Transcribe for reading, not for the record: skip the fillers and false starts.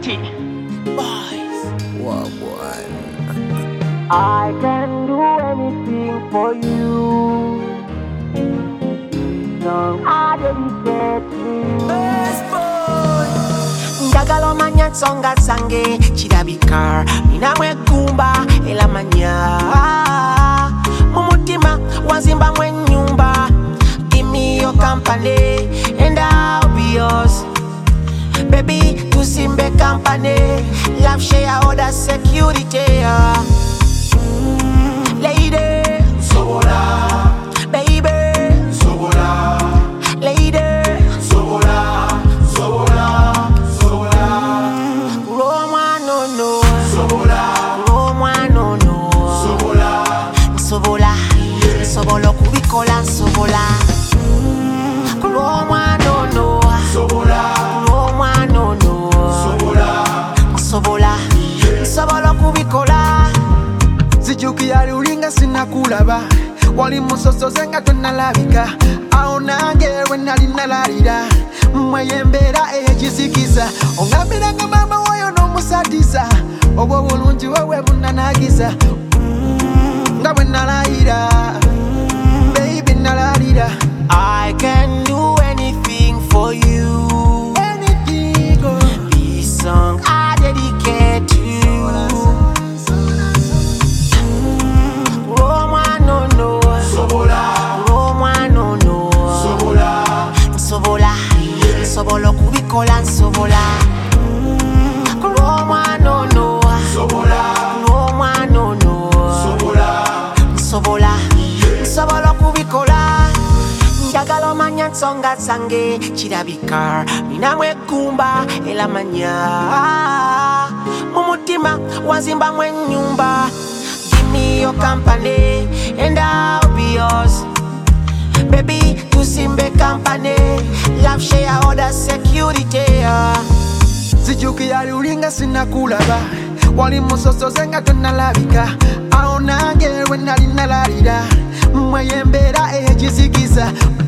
City boys. Wagwan. I can do anything for you. Song I dedicate to you. Best boy. Njagala omanya nsonga zange kirabika nina mwegumba era manya mu mutima wanzimbamu ennyumba. Give me your company and I'll be yours. Baby, tusimbe company, love share order security. Lady, Sobola, baby, sobola, lady, sobola, sobola, sobola, Roma no no, sobola, Roma no no, sobola, Sobola, Sobola kubikola Sobola, Roma no no, sobola, Roma no no, sobola, Sobola, Sobola kubikola. Zijukira lulinga sinakulaba wali musosoze nga tonalabika awo nange we nali nalalira mweyembeera eyekizikiza ongambiranga mama woyo n'omusatiza obwo obulungi wewe bunanagiza nga bwe nalayira baby nalalira I can do anything for you. anything This song I dedicate to you. Roma no no, sobola, Roma no no, sobola, Sobola, Sobola kubikola Sobola. Roma no no, sobola, Roma no no, sobola, Sobola, Sobola kubikola. Njagala omanya nsonga zange kirabika nina mwegumba era manya mu mutima wanzimbamu ennyumba. Give me your company and I'll be yours. Baby, tusimbe company, love share order security. Zijukira lulinga sinakulaba wali musosoze nga tonalabika awo nange we nali nalalira mweyembeera eyekizikiza